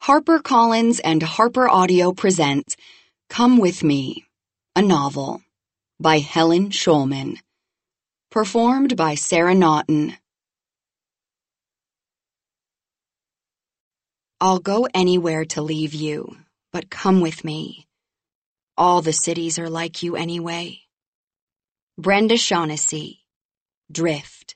HarperCollins and Harper Audio present Come With Me, a novel by Helen Schulman. Performed by Sarah Naughton. I'll go anywhere to leave you, but come with me. All the cities are like you anyway. Brenda Shaughnessy, Drift.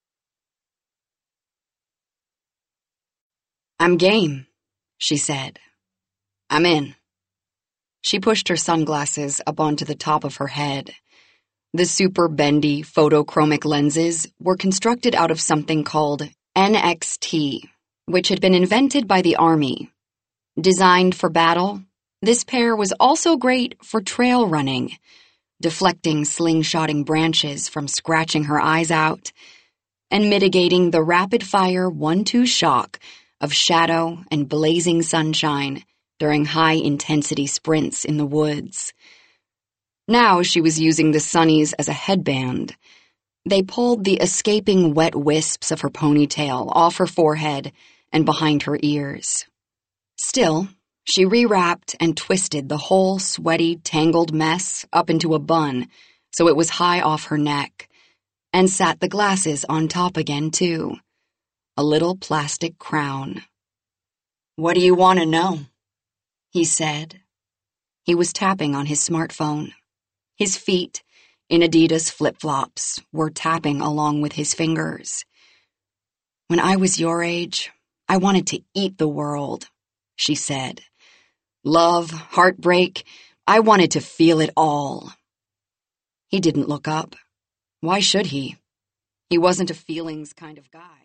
I'm game, she said. I'm in. She pushed her sunglasses up onto the top of her head. The super bendy photochromic lenses were constructed out of something called NXT, which had been invented by the Army. Designed for battle, this pair was also great for trail running, deflecting slingshotting branches from scratching her eyes out, and mitigating the rapid-fire 1-2 shock of shadow and blazing sunshine during high-intensity sprints in the woods. Now she was using the sunnies as a headband. They pulled the escaping wet wisps of her ponytail off her forehead and behind her ears. Still, she rewrapped and twisted the whole sweaty, tangled mess up into a bun so it was high off her neck, and sat the glasses on top again, too. A little plastic crown. "What do you want to know?" he said. He was tapping on his smartphone. His feet, in Adidas flip-flops, were tapping along with his fingers. "When I was your age, I wanted to eat the world," she said. "Love, heartbreak, I wanted to feel it all." He didn't look up. Why should he? He wasn't a feelings kind of guy.